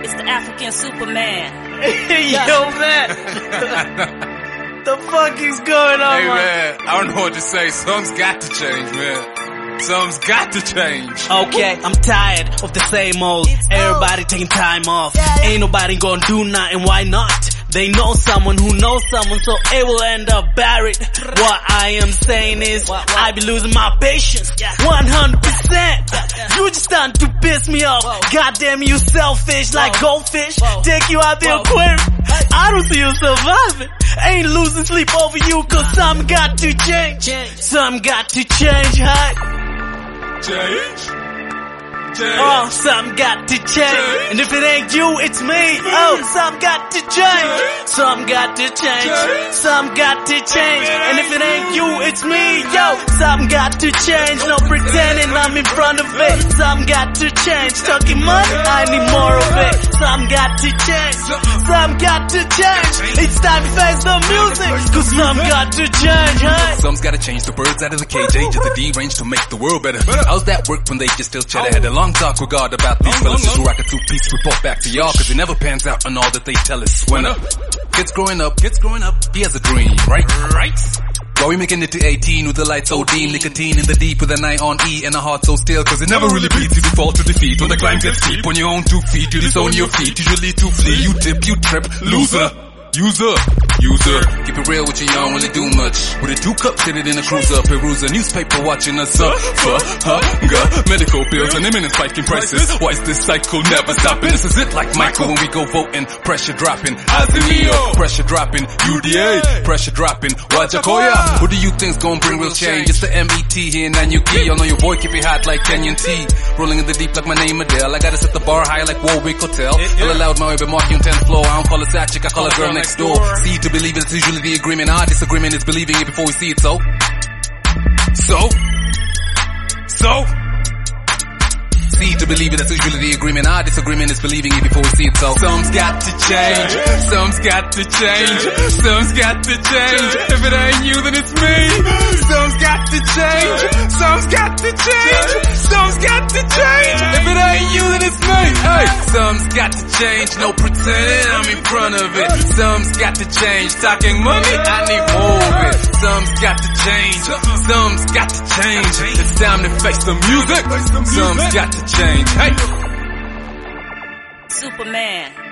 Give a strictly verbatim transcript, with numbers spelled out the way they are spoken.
It's the African Superman. Hey, yo, man. The fuck is going on, Hey, man? man, I don't know what to say. Something's got to change, man. Something's got to change. Okay, I'm tired of the same old. Everybody taking time off. Ain't nobody gonna do nothing, why not? They know someone who knows someone, so it will end up buried. What I am saying is, I be losing my patience. one hundred percent. You just starting to piss me off. Goddamn, you selfish like goldfish. Take you out the aquarium. I don't see you surviving. Ain't losing sleep over you, cause something got to change. Something got to change, huh? Change? Change? Oh, something got to change. And if it ain't you, it's me. Oh, something got to change. Something got to change. Something got to change. And if it ain't you, it's me. Yo, something got to change. No pretending I'm in front of it. Something got to change. Talking money, I need more of it. Something got to change. Something got to change. It's time to face the music, cause something got to change, huh? Something's gotta change. The birds out of the cage, age of the D-range to make the world better. How's that work when they just still cheddar? Had a long talk with God about these fellas who rock a two-piece report back to y'all, cause it never pans out on all that they tell us. When up, kids growing up, kids growing up, he has a dream, right? Right? While we making it to eighteen with the lights O D, nicotine in the deep with an eye on E and a heart so still, cause it never really beats you to fall to defeat. When the climb gets steep, on your own two feet, you disown your feet, usually to flee, you dip, you trip, loser. User, user, keep it real with you, you don't really do much. With a two cup sitting in a cruiser, Perusa, newspaper watching us up for hunger. Medical bills and imminent spiking prices. Why is this cycle never stopping? This is it like Michael when we go voting. Pressure dropping, Azimio. Pressure dropping, U D A. Pressure dropping, Wajakoya. Who do you think's gonna bring real change? It's the M E T here in Nanyuki. Y'all know your boy keep it hot like Kenyan tea. Rolling in the deep like my name Adele. I gotta set the bar high like Warwick Hotel. Hella loud, my way, but marking on tenth floor. I don't call a side chick, I call a girl next door. See to believe it's usually the agreement. Our disagreement is believing it before we see it. So, so, so. See to believe it, that's usually the agreement. Our disagreement is believing it before we see it. So, something's got to change. Something's got to change. Something's got to change. If it ain't you, then it's me. Something's got to change. Something's got to change. Something's got to change. If it ain't you, then it's me. Hey, something's got to change. No pretending I'm in front of it. Something's got to change. Talking money, I need more of it. Something's got to change. Something's got to change. It's time to face the music. Something's got to change. Hey, Superman.